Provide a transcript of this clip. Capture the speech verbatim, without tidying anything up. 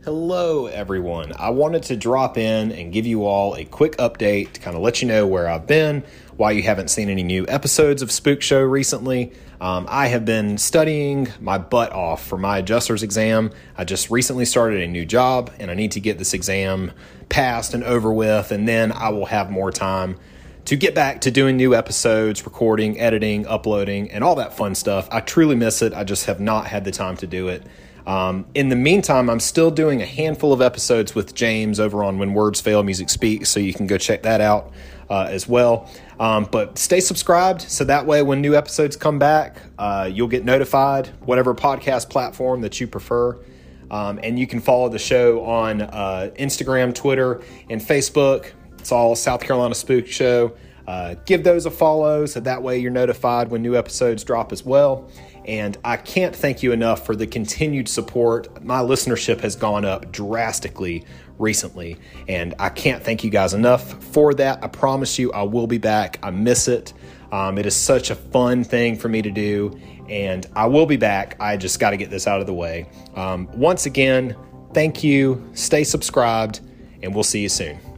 Hello, everyone. I wanted to drop in and give you all a quick update to kind of let you know where I've been, why you haven't seen any new episodes of Spook Show recently. Um, I have been studying my butt off for my adjuster's exam. I just recently started a new job, and I need to get this exam passed and over with, and then I will have more time to get back to doing new episodes, recording, editing, uploading, and all that fun stuff. I truly miss it. I just have not had the time to do it. Um, in the meantime, I'm still doing a handful of episodes with James over on When Words Fail, Music Speaks, so you can go check that out uh, as well. Um, but stay subscribed, so that way when new episodes come back, uh, you'll get notified, whatever podcast platform that you prefer. Um, and you can follow the show on uh, Instagram, Twitter, and Facebook. It's all South Carolina Spook Show. Uh, give those a follow, so that way you're notified when new episodes drop as well. And I can't thank you enough for the continued support. My listenership has gone up drastically recently, and I can't thank you guys enough for that. I promise you I will be back. I miss it. Um, it is such a fun thing for me to do, and I will be back. I just got to get this out of the way. Um, once again, thank you. Stay subscribed, and we'll see you soon.